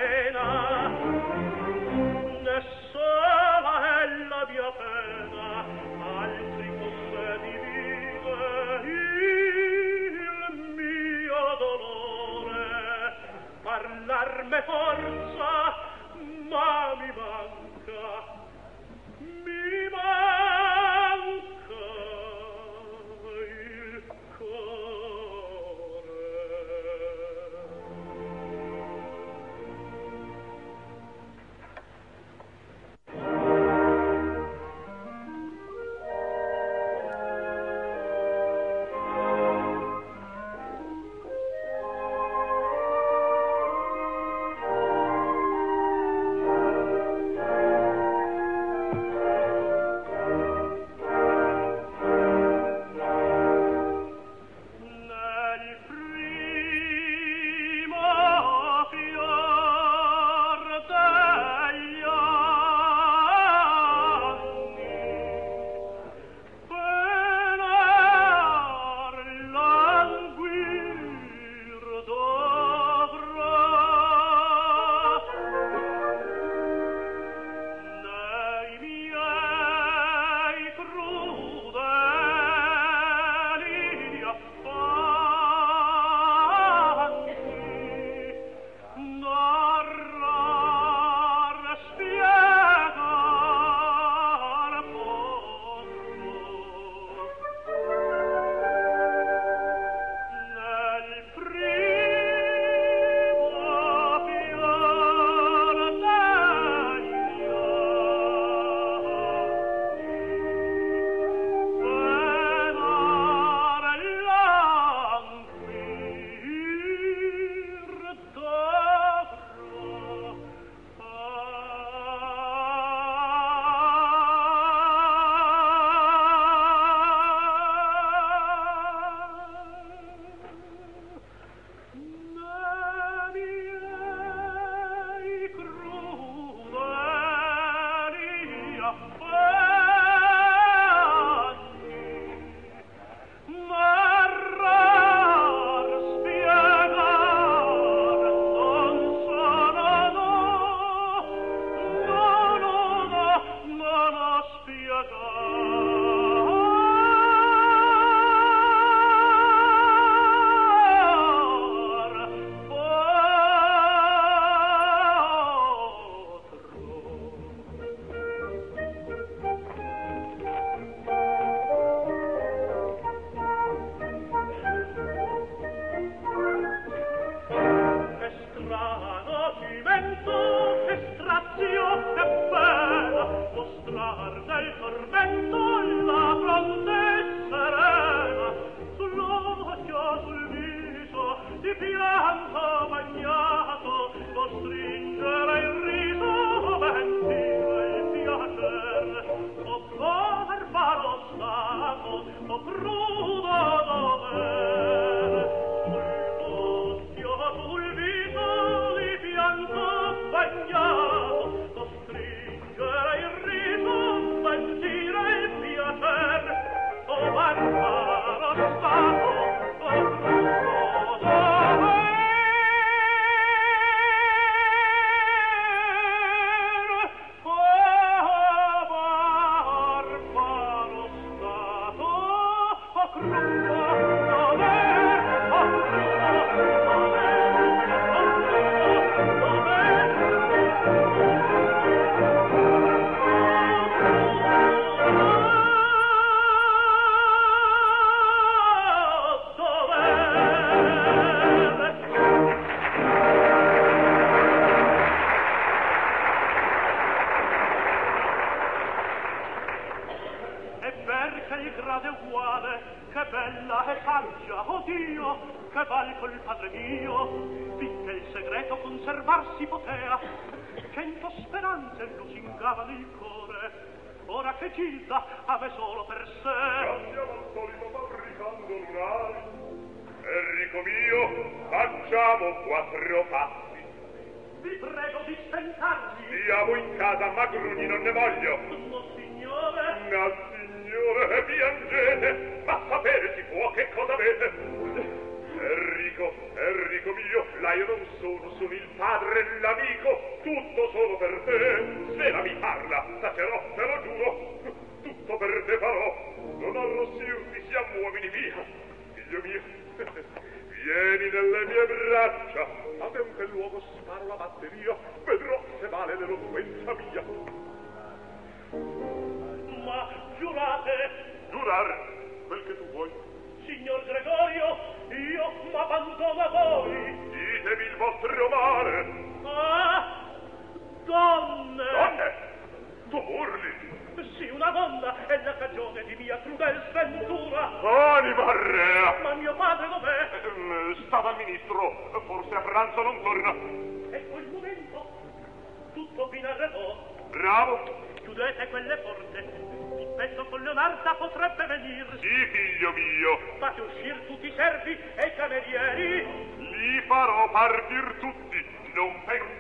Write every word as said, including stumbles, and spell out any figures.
pena, né sola è la mia pena, altri con me divide il mio dolore. Parlarme forza, ma mi manca, mi manca il cuore. Signore, piangete, ma sapere si può che cosa avete. Enrico Enrico, Enrico mio, là io non sono, sono il padre e l'amico, tutto solo per te. Se la mi parla, tacerò, te lo giuro, tutto per te farò. Non arrossirti, siamo uomini via. Figlio mio, vieni nelle mie braccia, a te un bel luogo sparo la batteria, vedrò se vale l'eloquenza mia. Ma giurate? Giurare, quel che tu vuoi. Signor Gregorio, io m'abbandono a voi. Ditemi il vostro male. Ah, donne! Donne? Tu urli? Sì, una donna è la cagione di mia crudel sventura. Anima rea! Ma mio padre dov'è? Ehm, sta dal ministro, forse a pranzo non torna. Ecco il momento. Tutto vi narrerò. Bravo! Chiudete quelle porte. Il pezzo con Leonarda potrebbe venir. Sì, figlio mio. Fate uscir tutti i servi e i camerieri. Li farò partir tutti. Non penso